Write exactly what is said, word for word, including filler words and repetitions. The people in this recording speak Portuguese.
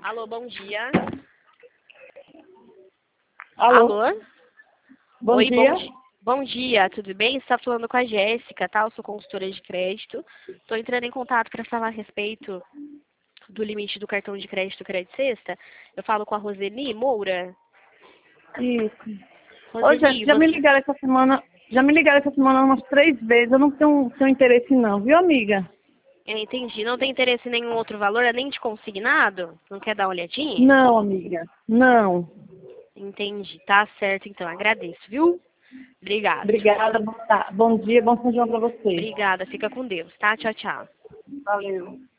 Alô, bom dia. Alô? Alô? Bom Oi, dia. bom, di bom dia, tudo bem? Você está falando com a Jéssica, tá? Eu sou consultora de crédito. Estou entrando em contato para falar a respeito do limite do cartão de crédito Crédito Sexta. Eu falo com a Roseli Moura. Isso. Ô, Roseli, Jéssica, já me você... ligaram essa semana, já me ligaram essa semana umas três vezes. Eu não tenho, tenho interesse não, viu, amiga? Eu entendi. Não tem interesse em nenhum outro valor, é nem de consignado? Não quer dar uma olhadinha? Não, amiga. Não. Entendi. Tá certo, então. Agradeço, viu? Obrigada. Obrigada. Bom, tá. Bom dia, bom São João pra você. Obrigada. Fica com Deus, tá? Tchau, tchau. Valeu.